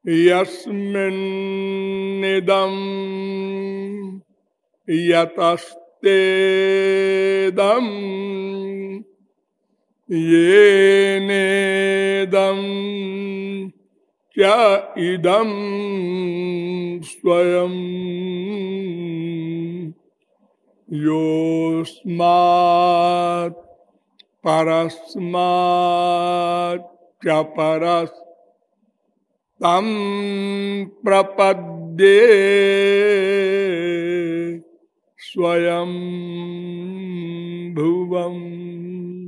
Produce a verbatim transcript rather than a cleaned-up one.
यस्मिन्निदं यतस्तेदं येनेदं च इदं स्वयं योस्मात् परस्मात् च परस् तं प्रपद्ये स्वयं भुवम्।